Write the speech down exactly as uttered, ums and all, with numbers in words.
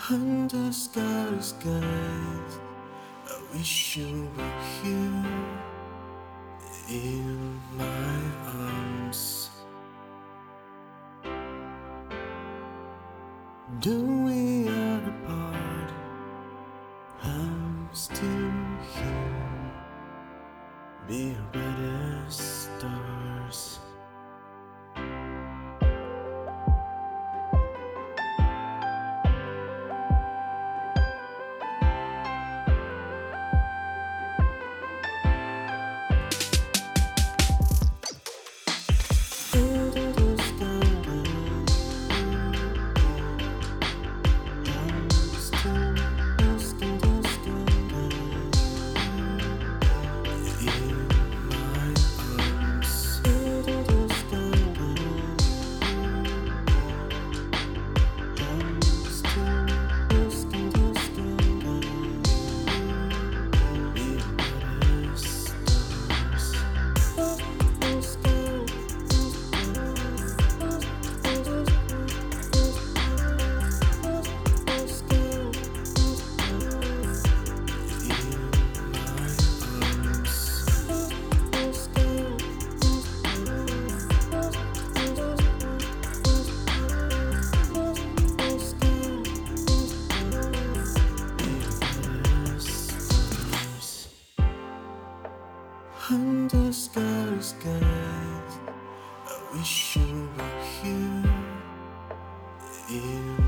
Under starry skies, I wish you were here in my arms. Though we are apart, I'm still here. Be red as stars. Under the sky, I'm still lost in the sky. In my arms, under the sky, I'm still lost in the sky. Be red as stars. The sky. Under starry skies, I wish you were here in